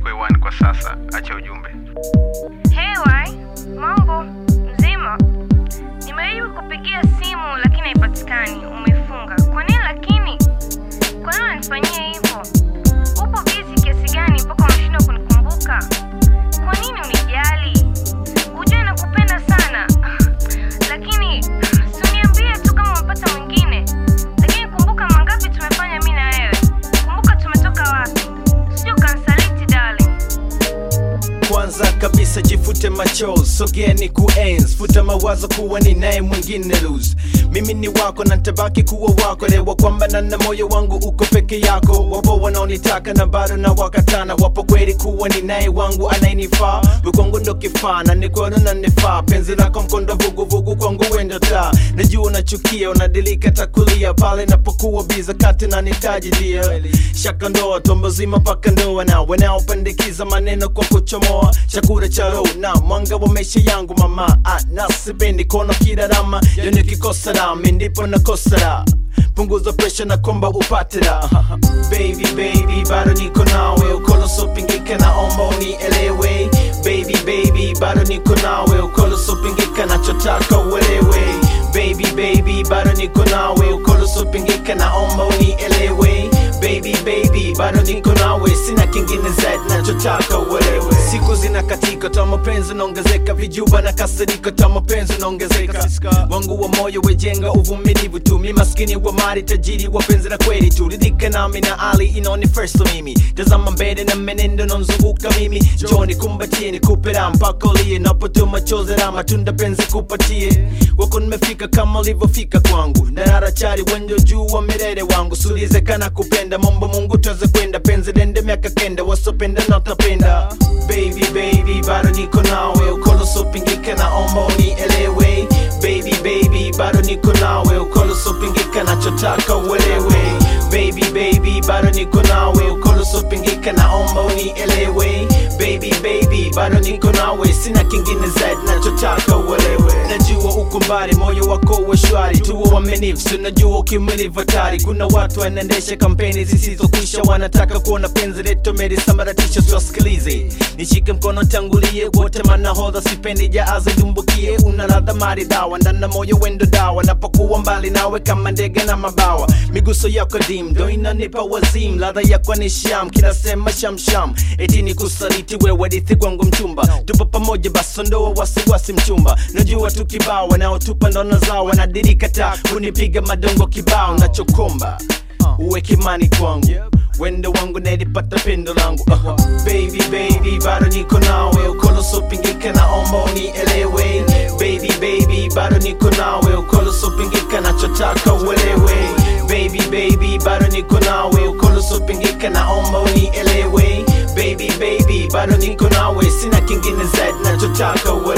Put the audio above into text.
upo hewani kwa sasa, acha ujumbe. Hey wai, mambo mzima? Nimejaribu kupigia simu lakini haipatikani, umefunga. Kwa nini lakini? Kwa nini unanifanyia hivyo? Upo busy kiasi gani mpaka unashindwa kunikumbuka? Kwa nini unijali? Unajua nakupenda sana. Lakini usiniambie tu kama umepata mwingine. Lakini kumbuka mangapi tumefanya mimi na wewe. Kumbuka tumetoka wapi. Sio kansaliti darling. Kwanza kabisa jifute machozi, sogea ni kuenzi, futa mawazo kuwa ni naye mwingine lose. Mimi ni wako na nitabaki kuwa wako, lewa kwamba na moyo wangu uko peke yako. Wapo wanaonitaka na bado na wakatana, wapo kweli kuwa ni naye wangu anayenifaa. Kwangu ndo kifaa na nikono na nifaa, penzi lako mkondo vugu vugu kwangu wendo taa. Najua unachukia, unadilika takulia pale napokuwa biza kati na nitaji dia. Shaka ndoa, tombo zima paka ndoa na wanaopandikiza maneno kwa kuchomoa. Chakura cha roho na mwanga wa maisha yangu mama. Nasipendi kono kirarama, yoni kikosa rami ndipo nakosa ra. Punguza pressure na komba upate ra. Baby baby bado niko nawe, ukolo sopingika na omba unielewe. Baby baby bado niko nawe, ukolo sopingika na chotaka uelewe. Baby baby bado niko nawe, ukolo sopingika na omba unielewe. Baby baby bado niko nawe, sina kingine zaidi nachotaka uelewe. Siku zinakatika, ta mapenzi naongezeka, vijuba na kasirika, ta mapenzi naongezeka. Wangu wa moyo wejenga uvumilivu tu, mi maskini wa mali tajiri wa penzi na kweli tu. Ridhika nami na hali inaoni first mimi, tazama mbele na menendo nonzunguka mimi. Joni kumbatie ni kupera mpaka ulie, napotoa machozi na matunda penzi kupatie. Wako nimefika kama ulivyofika kwangu, narara chari wenjo juu wa mirere wangu. Sulize kana kupenda, mambo Mungu tuweze kwenda, penzi dende miaka kenda, wasopenda na utapenda. Baby baby bado niko nawe, ukolo sopingika na omba unielewe. Baby baby bado niko nawe, ukolo sopingika na chotaka uelewe. Baby baby bado niko nawe, ukolo sopingika na omba unielewe. Baby baby bado niko nawe, sina kingine zaidi nachotaka uelewe. Najua uko mbali, moyo wako uwe shwari, tuwe waaminifu, unajua ukimilivu hatari. Kuna watu wanaendesha kampeni zisizokwisha, wanataka kuona penzi letu melisambaratisha. Tuwasikilize, nishike mkono tangulie, wote manahodha sipendi jaazi dumbukie. Una ladha maridhawa, ndana moyo wendo dawa, napokuwa mbali nawe kama ndege na mabawa. Miguso yako dim, ndo inanipa wazim, ladha yako ni sham, kila sema sham sham. Eti ni kusaliti wewe dithi kwangu mchumba, tupo pamoja basi ndoa wasiwasi mchumba. Najua tu kibao, wanaotupa ndono zao wanadirika taa, kunipiga madongo kibao. Nachokomba uwe kimani kwangu, wendo wangu nalipata pendo langu. Baby baby bado niko nawe, ukolo sopingika na omba unielewe. Baby baby bado niko nawe, ukolo sopingika na chotaka uelewe. Baby baby bado niko nawe, ukolo sopingika na omba unielewe. Baby baby bado niko nawe, sina kingine zaidi nachotaka uelewe.